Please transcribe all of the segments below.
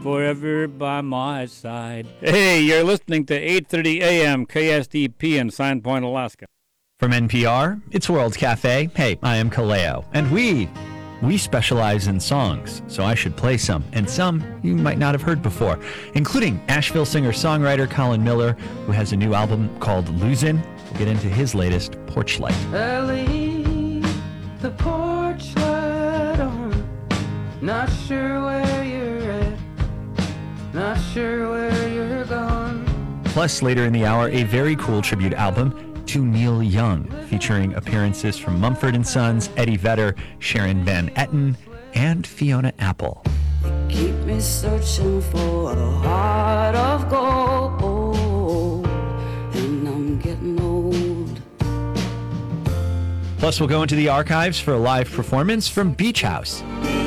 forever by my side. Hey, you're listening to 8:30 a.m. KSDP in Sandpoint, Alaska. From NPR, it's World Cafe. Hey, I am Kaleo, and we specialize in songs, so I should play some, and some you might not have heard before, including Asheville singer-songwriter Colin Miller, who has a new album called Losing. We'll get into his latest, Porch Light. I leave the porch light on, not sure where you're at, not sure where you're gone. Plus, later in the hour, a very cool tribute album to Neil Young, featuring appearances from Mumford & Sons, Eddie Vedder, Sharon Van Etten, and Fiona Apple. You keep me searching for a heart of gold, and I'm getting old. Plus, we'll go into the archives for a live performance from Beach House.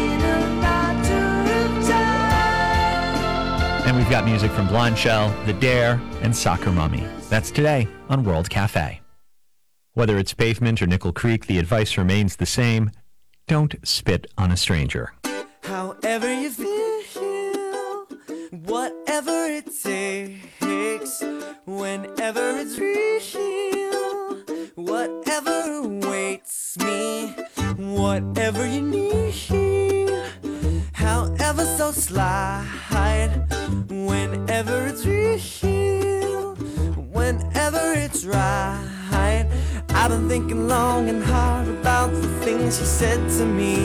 And we've got music from Blonde Shell, The Dare, and Soccer Mommy. That's today on World Cafe. Whether it's Pavement or Nickel Creek, the advice remains the same. Don't spit on a stranger. However you feel, whatever it takes, whenever it's real, whatever awaits me, whatever you need, however so slide, whenever it's real, whenever it's right. I've been thinking long and hard about the things you said to me,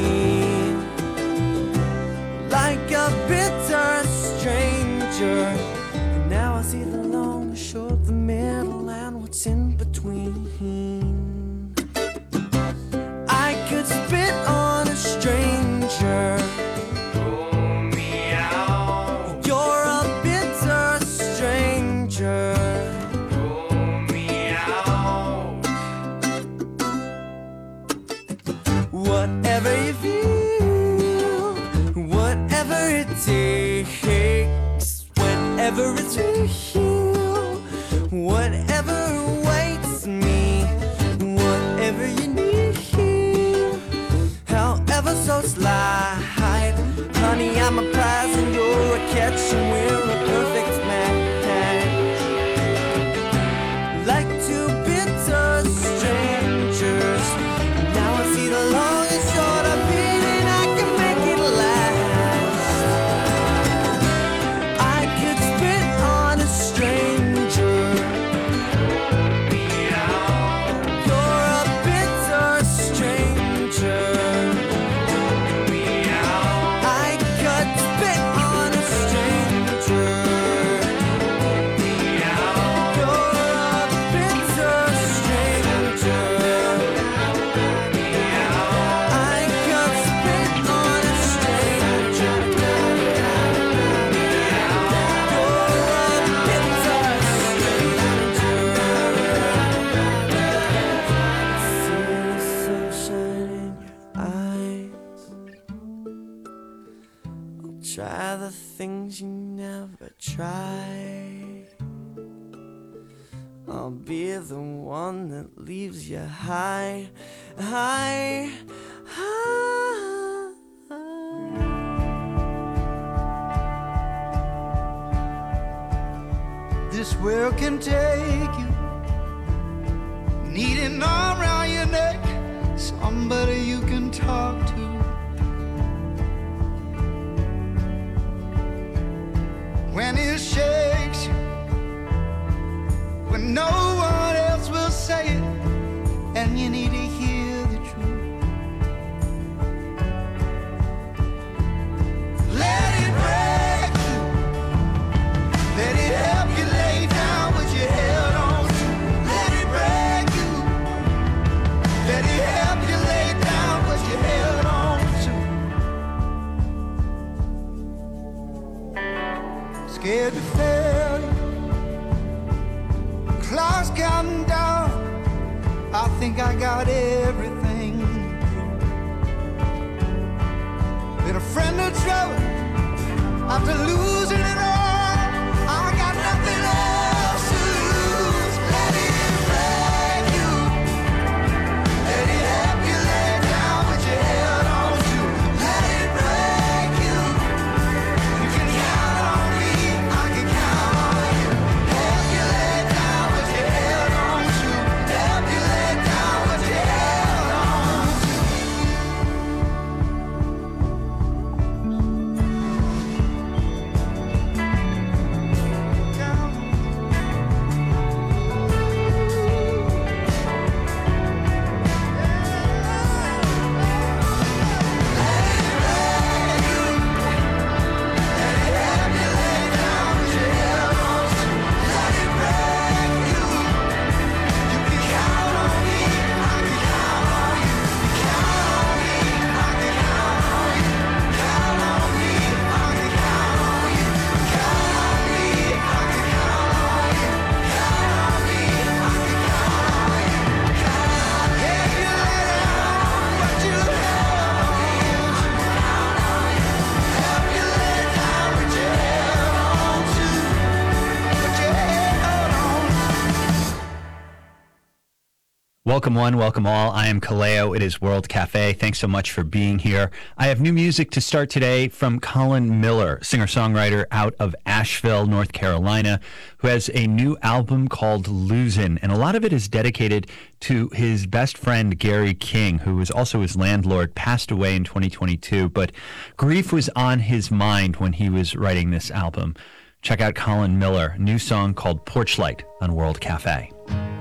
like a bitter stranger. And now I see the long, the short, the middle, and what's in between. I could spit on a stranger. Pull me out. You're a bitter stranger. Whatever you feel, whatever it takes, whenever it's real, whatever awaits me, whatever you need, however so slide. Honey, I'm a prize and you're a catch, and we're a perfect match. Like two bitter strangers. Now I see the long and short of it, and I can make it last. I could spit on a stranger. You're a bitter stranger. I could spit on a stranger. You're a bitter stranger. Try the things you never tried. I'll be the one that leaves you high. This world can take you, need an arm around your neck, somebody you can talk to. When it shakes you, when no one else will say it, and you need to hear the truth. Let it break you, let it help you lay down what you held on to. Let it break you, let it help you lay down what you held on to. Scared to fail you, clock's counting down. I think I got everything. Been a friend of trouble after losing it all. I got nothing else to lose. Let it break you, let it help you lay down what you held on to. Let it break you, you can Welcome one, welcome all. I am Kaleo. It is World Cafe. Thanks so much for being here. I have new music to start today from Colin Miller, singer-songwriter out of Asheville, North Carolina, who has a new album called Losing, and a lot of it is dedicated to his best friend, Gary King, who was also his landlord, passed away in 2022, but grief was on his mind when he was writing this album. Check out Colin Miller, new song called Porch Light on World Cafe.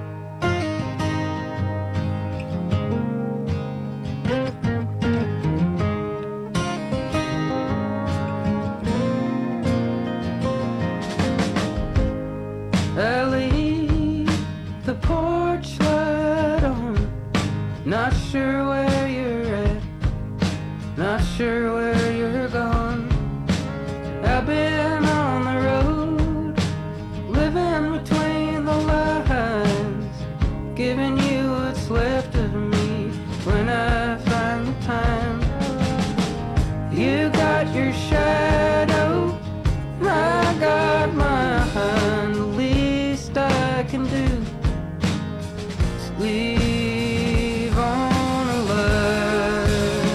I leave the porch light on, not sure where you're at, not sure where you're gone. I've been on the road, living between the lines, giving you what's left of me when I find the time. You got your shadow, I got mine. The least I can do is leave on a line.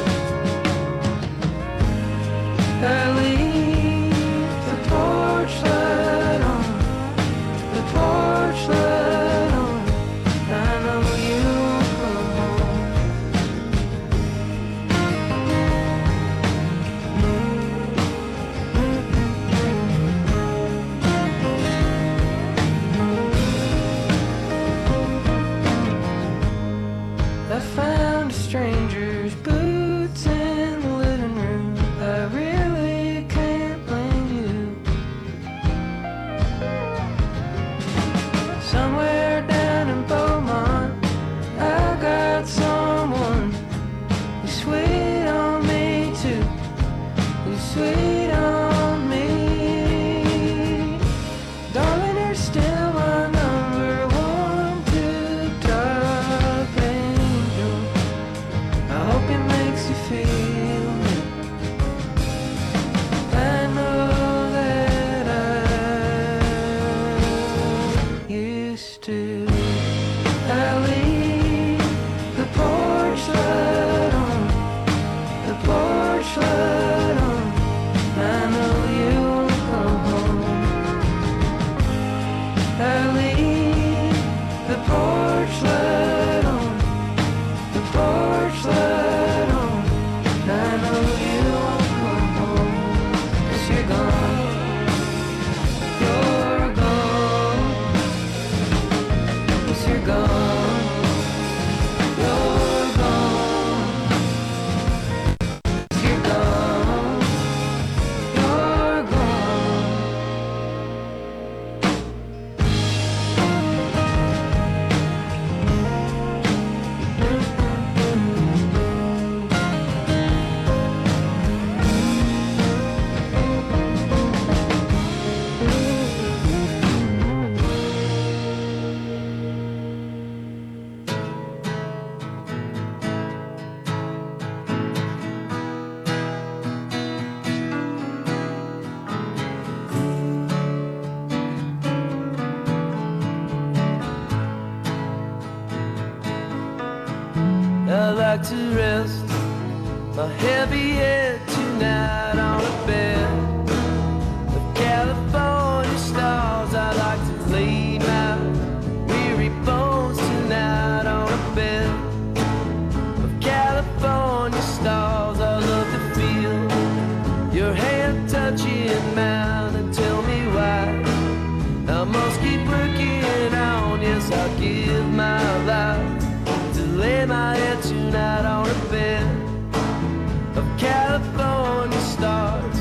I leave the porch light on, the porch light on. I know you won't come home. I found a stranger's boots in the living room. I really can't blame you. Somewhere down in Beaumont, I got someone who's sweet on me too, who's sweet on me. Darling, you're still my number one, two, top angel. I hope it makes you feel me. I know that I used to. I leave the porch light on, the porch light on. I know you won't come home. I leave the porch light on, the porch light on. I know you won't come home, 'cause you're gone, you're gone, 'cause you're gone, you're gone, 'cause you're gone, you're gone. I like to rest my heavy head tonight on a bed of California stars. I like to lay my weary bones tonight on a bed of California stars. I love to feel your hand touching mine and tell me why I must keep working on. Yes, I'll give my life to lay my head tonight on a bed of California stars.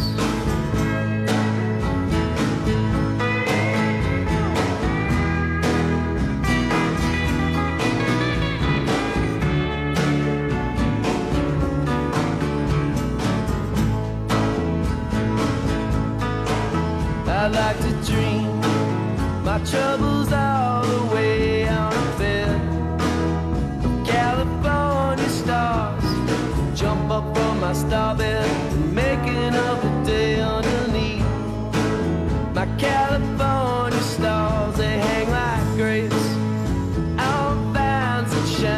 I like to dream my troubles all away on a bed of California stars. Jump up from my star bed and make another day underneath my California stars. They hang like grapes on vines that shine.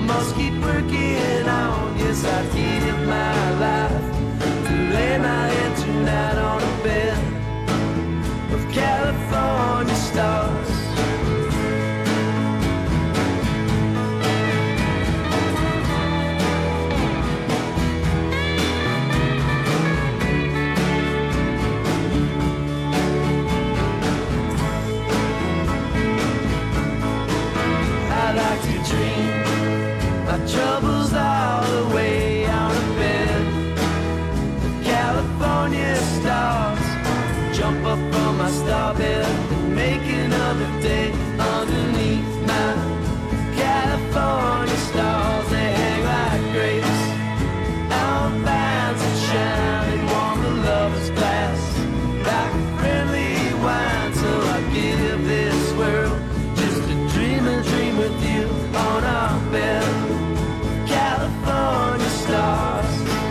must keep working on. Yes, I'd give my life to lay my head tonight on a bed of California stars. I like to dream my troubles all away on a bed of California stars. Jump up from my star bed and make another day underneath my California stars. They hang like grapes on vines that shine and warm the lover's glass like friendly wine. So I give this world just a dream with you on our bed, California stars.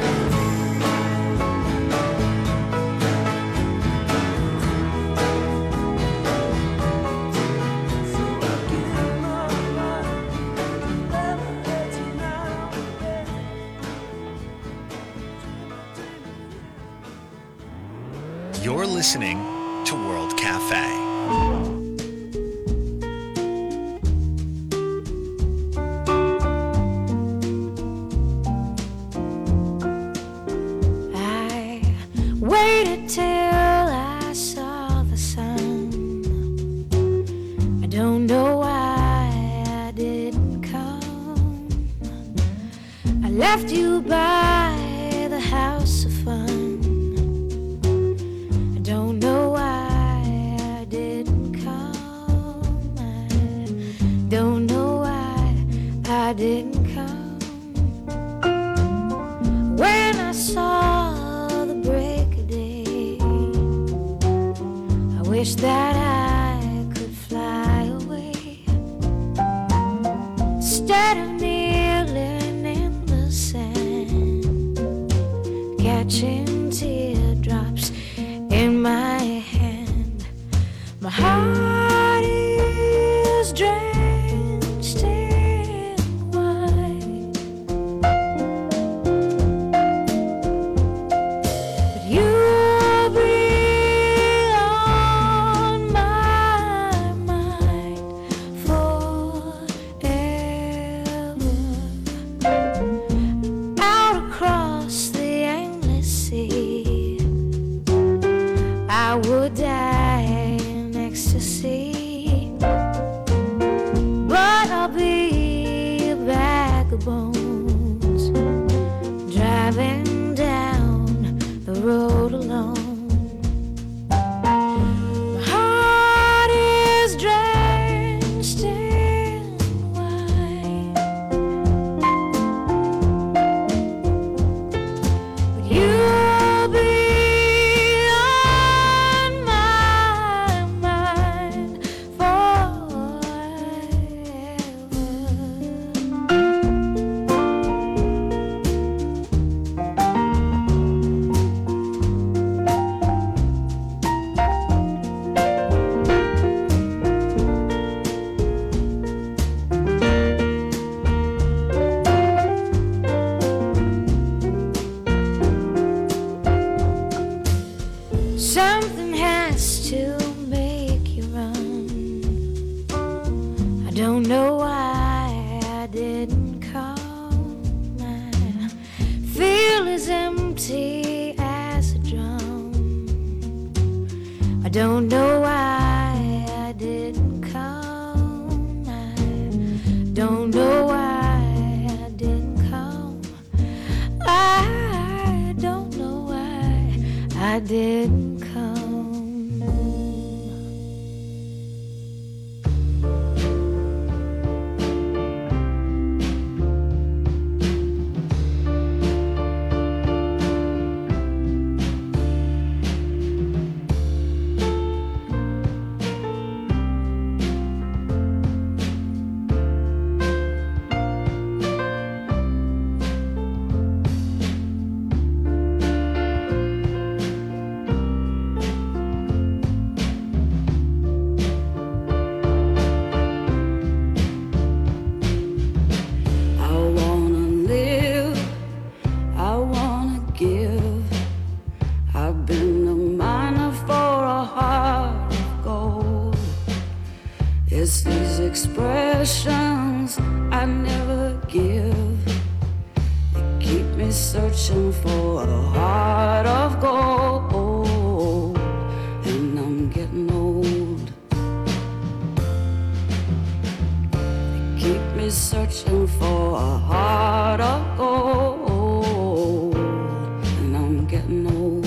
So I give my life, never let you now. You're listening to World Cafe. I waited till I saw the sun. I don't know why I didn't come. I left you by the house of fun. I don't know why I didn't come. I don't know why I didn't come. When I saw the break of day, I wish that I could fly away instead of kneeling in the sand, catching teardrops in my hand. My heart is drenched in wine. You'll be on my mind forever. Out across the endless sea, I would die in ecstasy, but I'll be a bag of bones driving down the road alone. My heart is drenched in wine, but you'll be on my mind forever. Something has to make you run. I don't know why I didn't come. I feel as empty as a drum. I don't know why I didn't come. I don't know why I didn't come. I don't know why I didn't come. expressions I never give. You keep me searching for a heart of gold, and I'm getting old. You keep me searching for a heart of gold, and I'm getting old.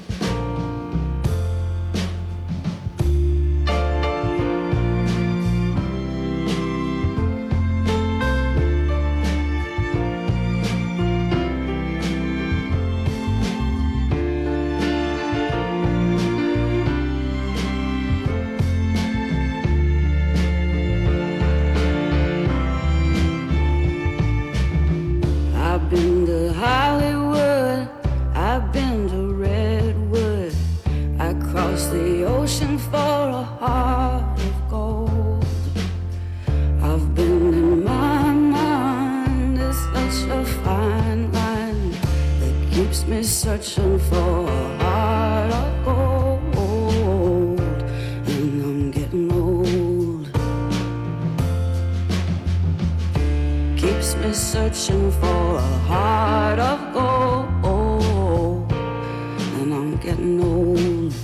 I've been to Hollywood, I've been to Redwood, I crossed the ocean for a heart of gold. I've been in my mind, it's such a fine line that keeps me searching for a heart of gold, and I'm getting old. Keeps me searching for a heart of gold, and I'm getting old.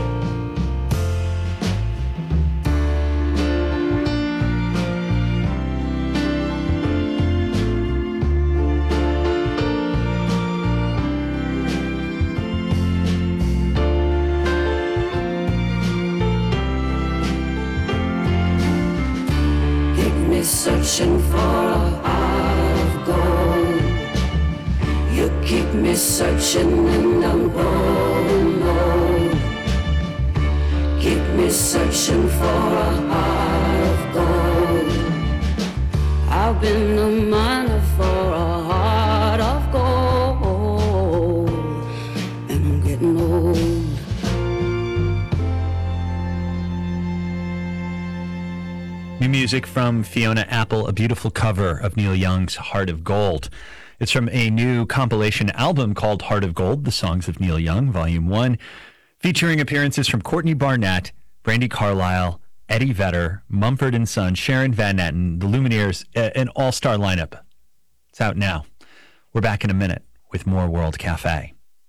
Keep me searching for a heart of gold. You keep me searching and I'm growing old. Keep me searching for a heart of gold. I've been a miner for a heart of gold, and I'm getting old. New music from Fiona Apple, a beautiful cover of Neil Young's Heart of Gold. It's from a new compilation album called Heart of Gold, The Songs of Neil Young, Volume 1, featuring appearances from Courtney Barnett, Brandi Carlile, Eddie Vedder, Mumford & Sons, Sharon Van Etten, the Lumineers, an all-star lineup. It's out now. We're back in a minute with more World Cafe.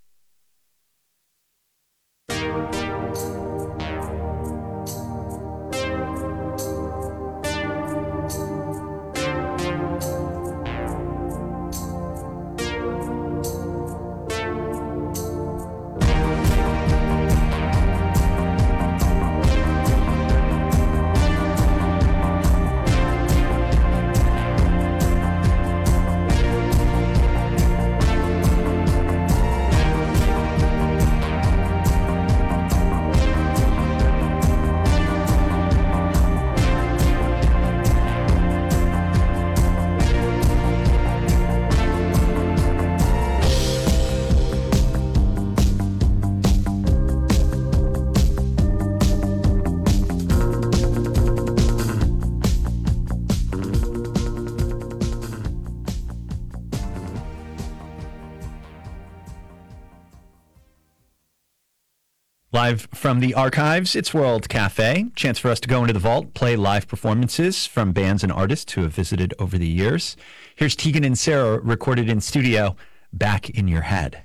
Live from the archives, it's World Cafe. Chance for us to go into the vault, play live performances from bands and artists who have visited over the years. Here's Tegan and Sarah recorded in studio, Back in Your Head.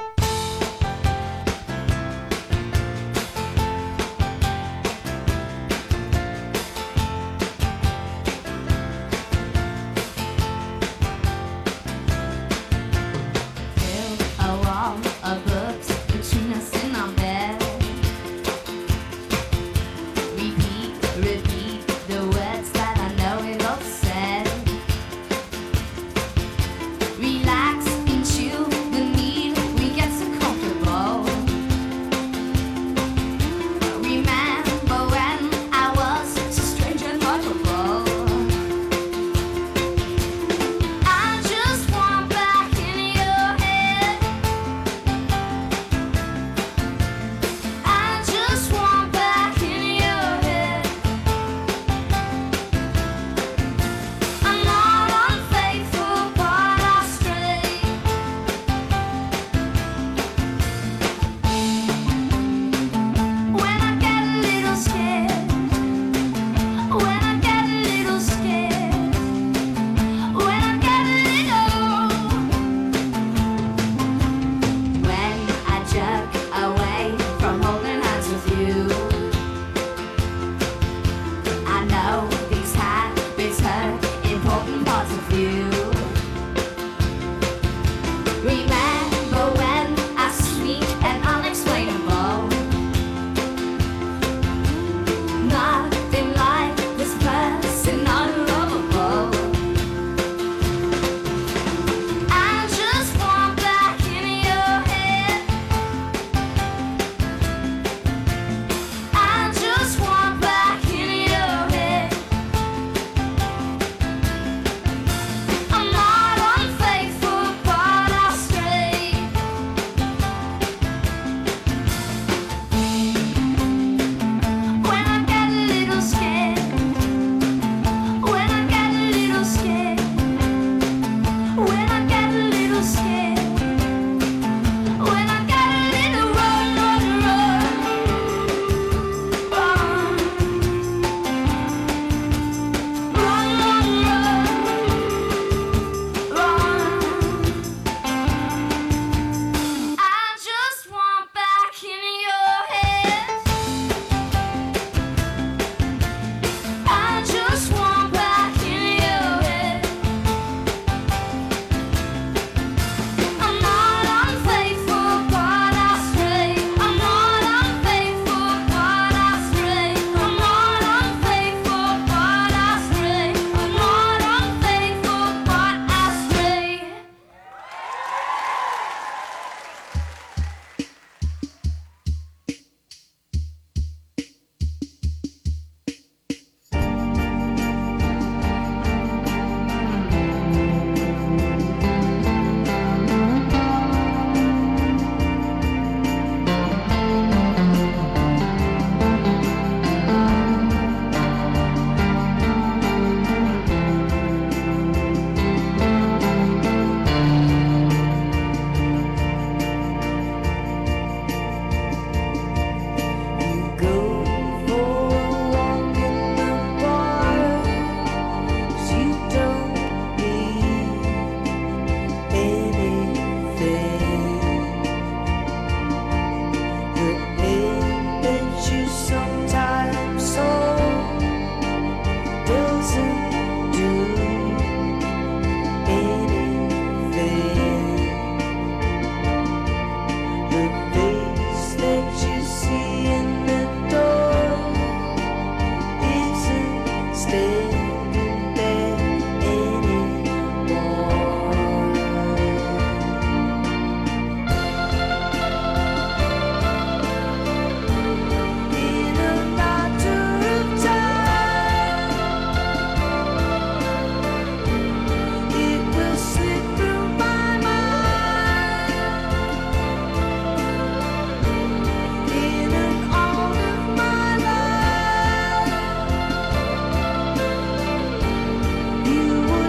Relax and chill, the need we get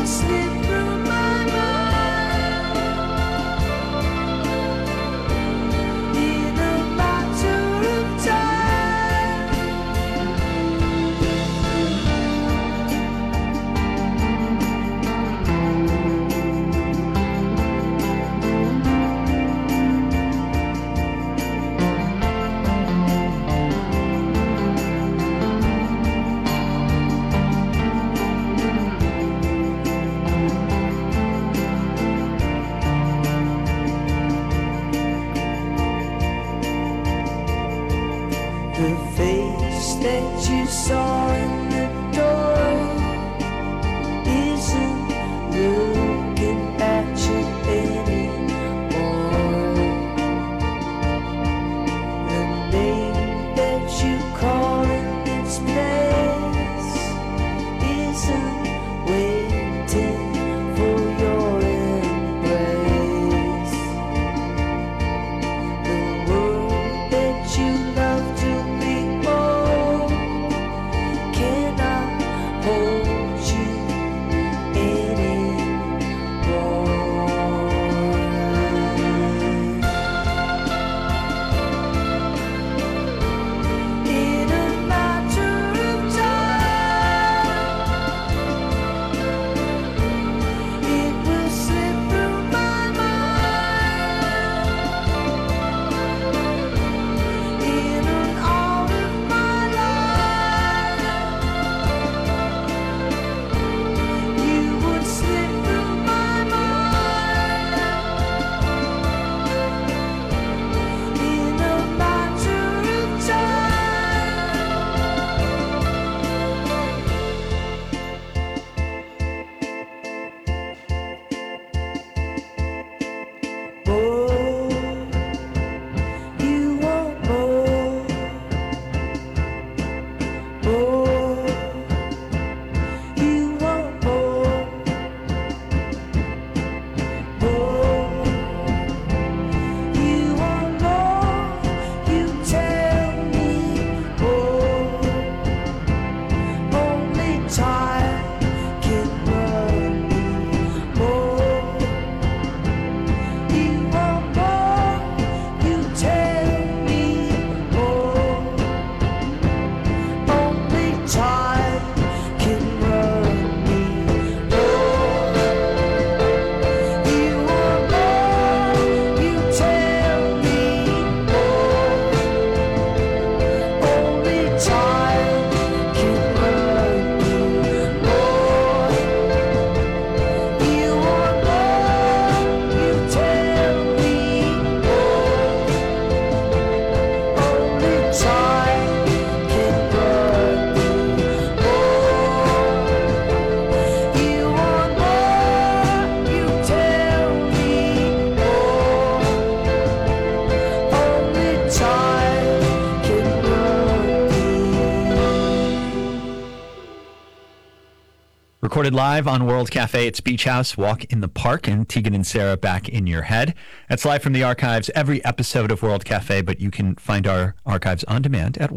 Recorded live on World Cafe, it's Beach House, Walk in the Park, and Tegan and Sarah Back in Your Head. That's live from the archives, every episode of World Cafe, but you can find our archives on demand at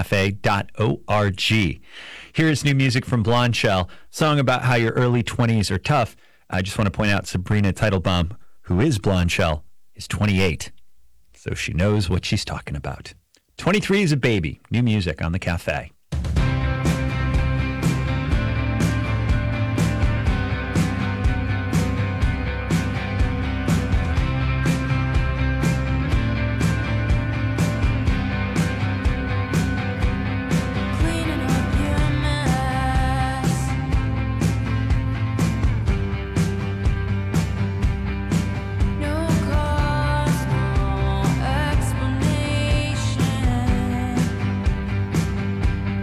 worldcafe.org. Here's new music from Blonde Shell, song about how your early 20s are tough. I just want to point out Sabrina Teitelbaum, who is Blonde Shell, is 28, so she knows what she's talking about. 23 is a baby. New music on the cafe. Explanation.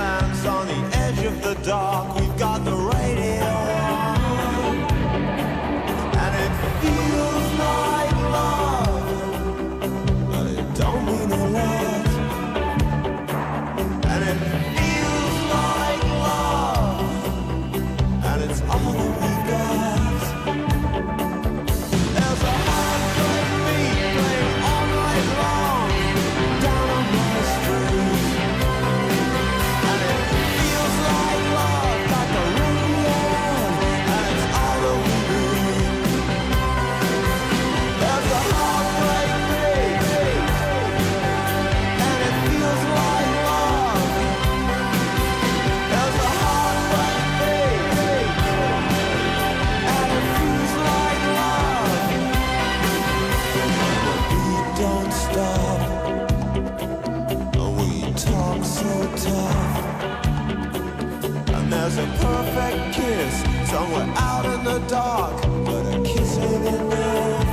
dance on the edge of the dark. We've got the radio on, and it feels like love, but it don't mean a lot. And it feels like love, and it's all that we got. There's a heartbreak beat playing all night long down on my street, and it feels like love, got the radio on, and it's all that we need. There's a heartbreak beat, and it feels like love. There's a heartbreak beat, and it feels like love. The beat don't stop, and we talk so tough. And there's a perfect kiss somewhere out in the dark, but a kiss ain't enough.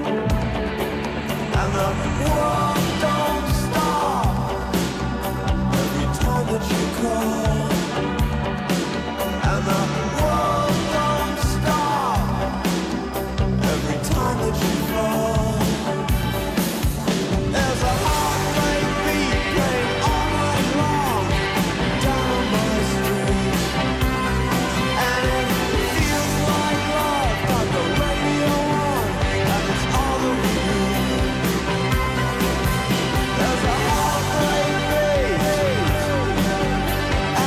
And the world don't stop every time that you call. And the world don't stop every time that you fall. There's a heartbreak beat playing all night long down on my street, and it feels like love, got the radio on, and it's all that we need. There's a heartbreak beat, and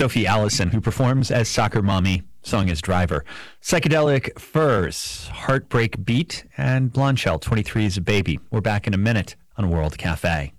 Sophie Allison, who performs as Soccer Mommy, song as Driver. Psychedelic Furs, Heartbreak Beat, and Blonde Shell, 23 is a Baby. We're back in a minute on World Cafe.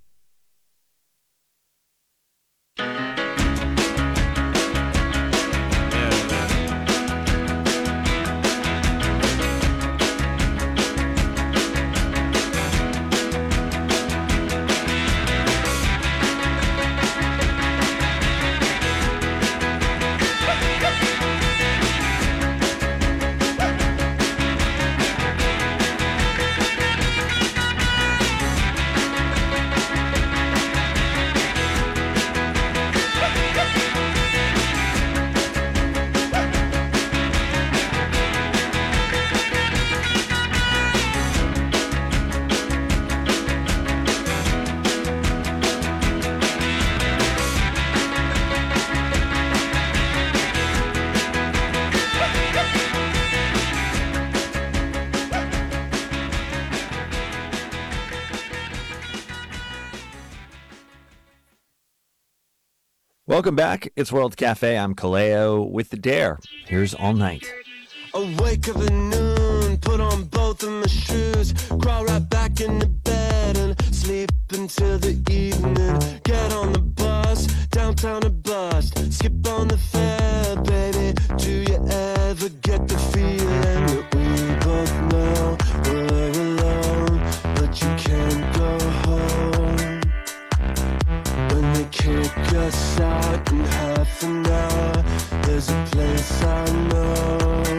Welcome back. It's World Cafe. I'm Kaleo with the Dare. Here's All Night. Awake of the noon, put on both of my shoes, crawl right back into bed and sleep until the evening. Get on the bus, downtown to bust, skip on the fare, baby. Do you ever get the feeling that we both know we're alone, but you can't go home? When they kick us out in half an hour, there's a place I know.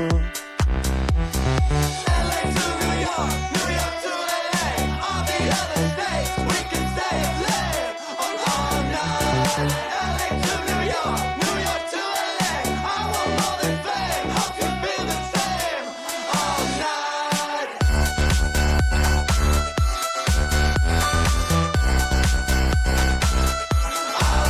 LA to New York, New York to LA, all the other states, we can stay up late on all night. LA to New York, New York to LA, I want more than fame, hope you feel the same all night. All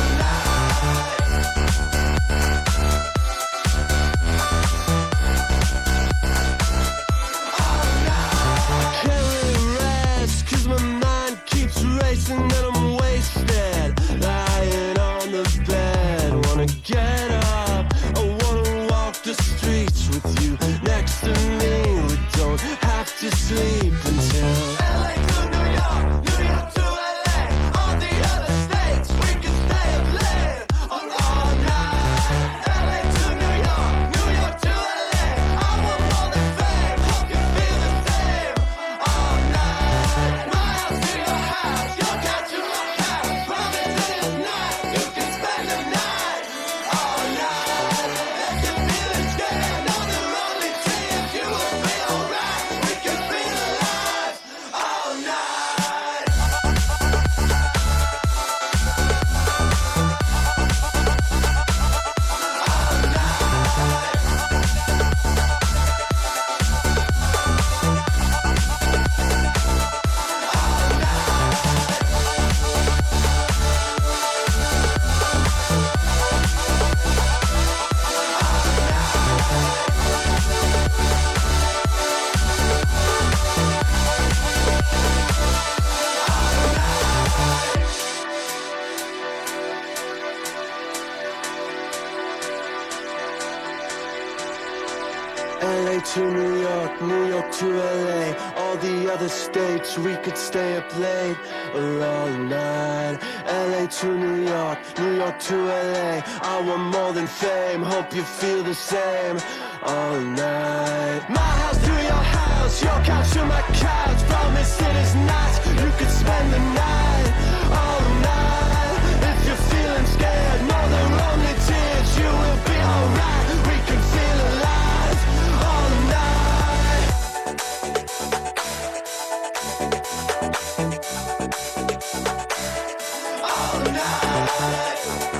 night. Can't really rest, 'cause my mind keeps racing and I'm wasted, lying on the bed. Wanna get up, I wanna walk the streets with you next to me. We don't have to sleep until LA to New York, New York to LA, all the other states, we can stay up late on all night. LA to New York, New York to LA, I want more than fame, hope you feel the same all night. My house to your house, your couch to my couch, promise that it's night, you can spend the night all night. Let the feelings get, know they're only tears, you will be alright, we can feel alive all night. LA to New York, New York to LA, all the other states, we could stay up late or all night. LA to New York, New York to LA, I want more than fame, hope you feel the same all night. My house to your house, your couch to my couch, promise it is nice, you could spend the night all night. If you're feeling scared, know they're only tears, you will be alright, we can feel alive all night. All night.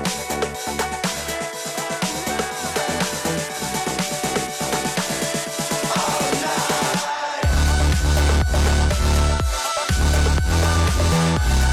All night.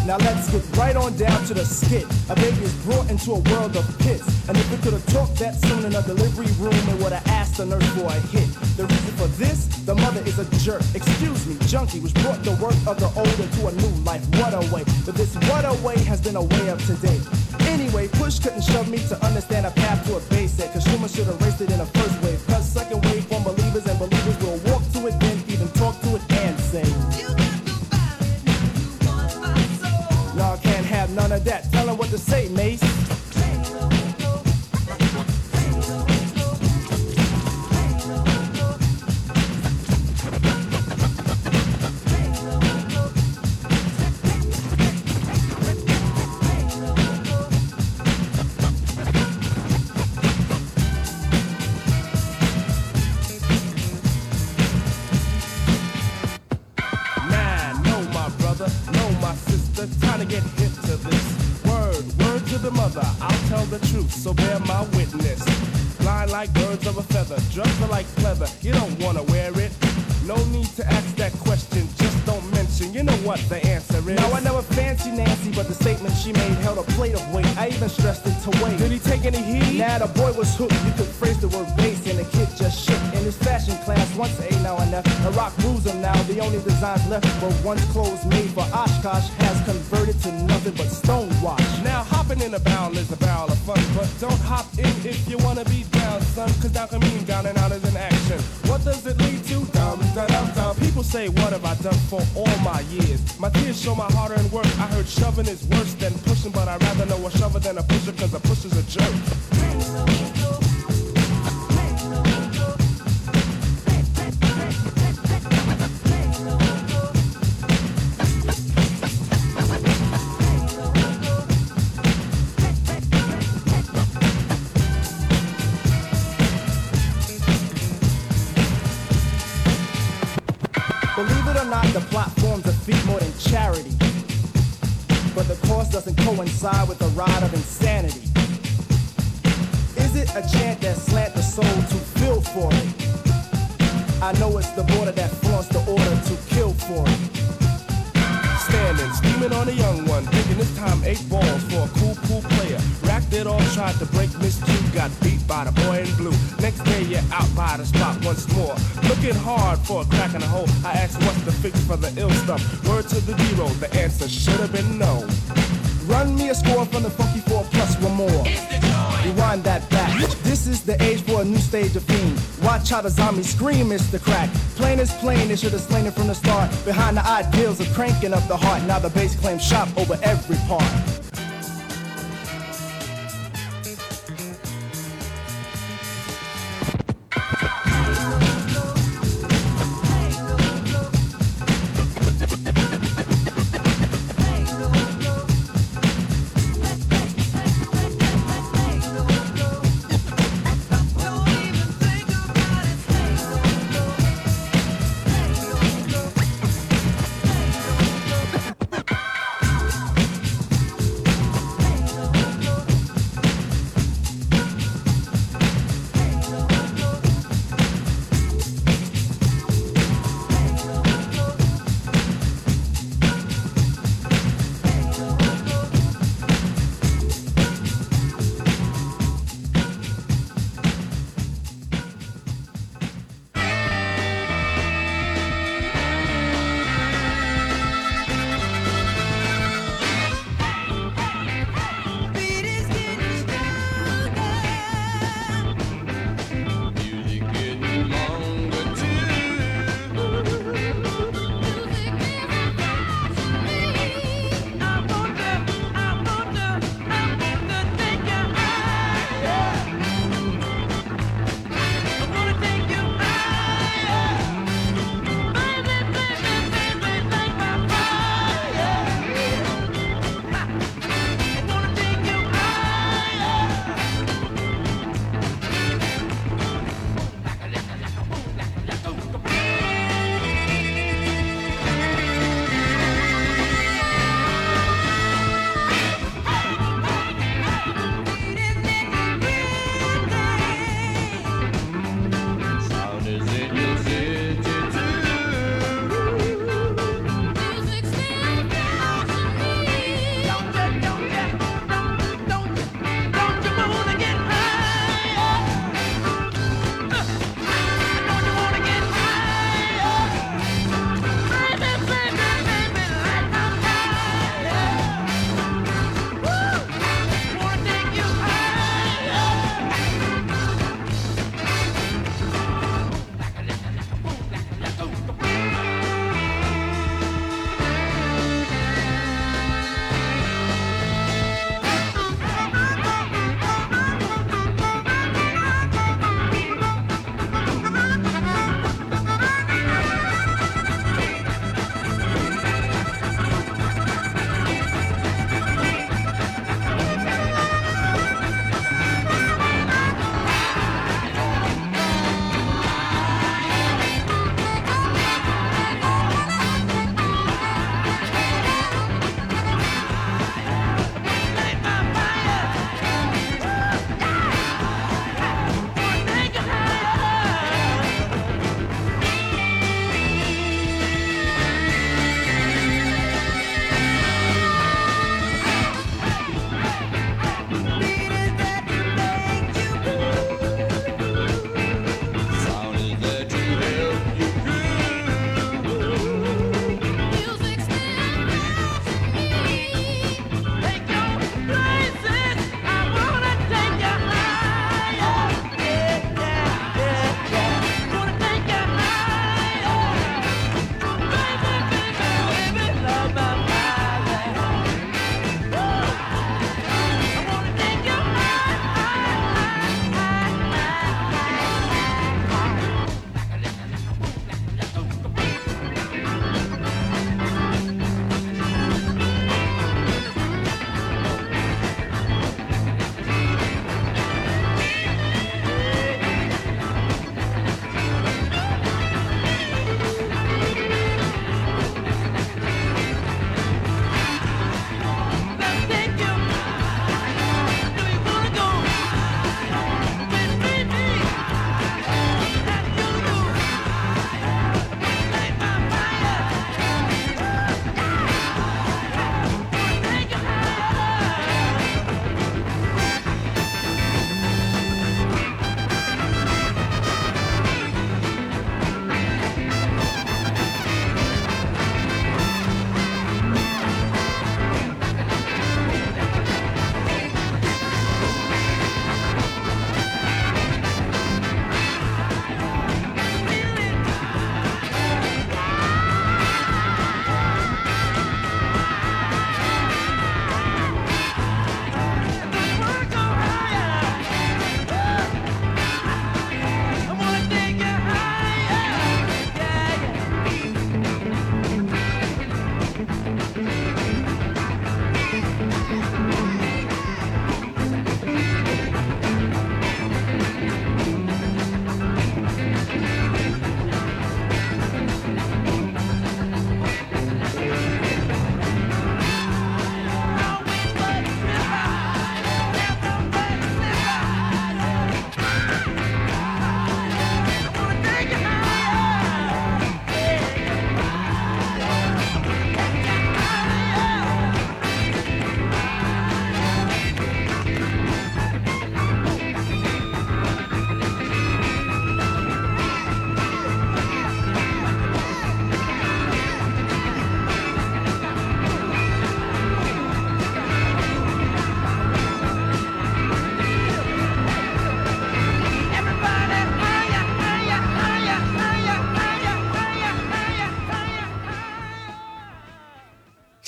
Now let's get right on down to the skit. A baby is brought into a world of pits, and if it could have talked that soon in a delivery room, it would have asked the nurse for a hit. The reason for this, the mother is a jerk. Excuse me, junkie was brought the work of the old into a new life. What a way, but this what a way has been a way of today. Anyway, push couldn't shove me to understand a path to a basic, cause Schumann should have raced it in a first wave. Cause second wave from believers, and believers will walk to it, then even talk to it and say, no, I can't have none of that. Tell him what to say, Mace. I'll tell the truth, so bear my witness. Fly like birds of a feather, drugs are like pleather. You don't wanna wear it. No need to ask that question, just don't mention. You know what the answer is. Now I never fancy Nancy, but the statement she made held a plate of weight. I even stressed it to wait. Did he take any heed? Nah, the boy was hooked. You could phrase the word bass, and the kid just shook. In his fashion class, once A, now and F. The rock rules him now. The only designs left were once clothes made for Oshkosh has converted to nothing but stonewash. Now hopping in a barrel is a barrel of fun, but don't hop in if you wanna be down, son. Cause down can mean down and out is an action. What does it lead to? Dum, da, dum, dum. People say, what have I done for all my years? My tears show my hard-earned work. I heard shoving is worse than pushing, but I'd rather know a shover than a pusher, cause a pusher's a jerk. Believe it or not, the plot forms a feat more than charity. But the course doesn't coincide with the ride of insanity. Is it a chant that slant the soul to feel for it? I know it's the border that flaunts the order to kill for it. Standing, scheming on a young one, thinking this time 8 balls for a cool player. Racked it all, tried to break Miss 2, got beat by the boy in blue. Next day you're out by the spot once more, looking hard for a crack in the hole. I asked what's the fix for the ill stuff. Word to the zero, the answer should have been no. Run me a score from the funky 4 plus one more. Rewind that back. This is the age for a new stage of fiend. Watch how the zombies scream, it's the crack. Plain is plain, they should have slain it from the start. Behind the ideals of cranking up the heart. Now the bass claims shop over every part.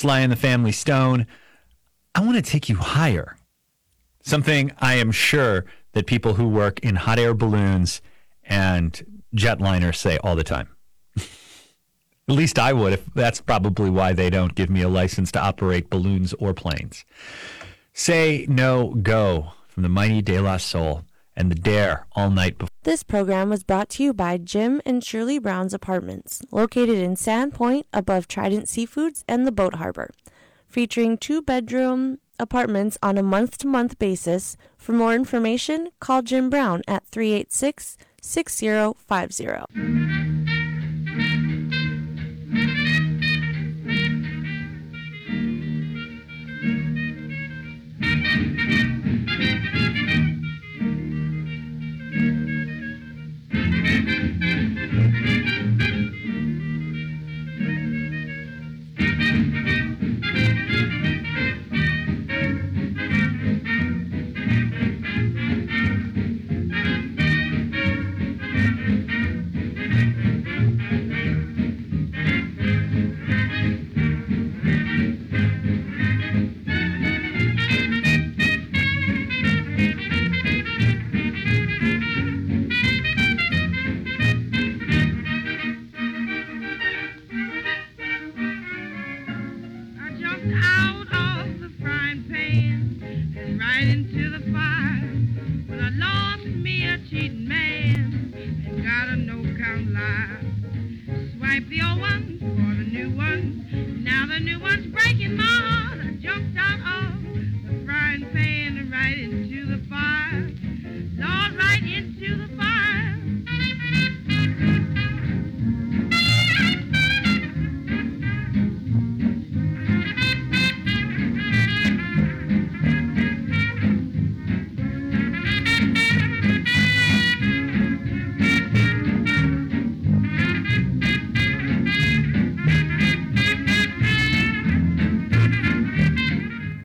Sly and the Family Stone. I want to take you higher. Something I am sure that people who work in hot air balloons and jetliners say all the time. At least I would, if that's probably why they don't give me a license to operate balloons or planes. Say No Go from the Mighty De La Soul and the Dare All Night Before. This program was brought to you by Jim and Shirley Brown's Apartments, located in Sandpoint above Trident Seafoods and the Boat Harbor, featuring 2-bedroom apartments on a month-to-month basis. For more information, call Jim Brown at 386-6050.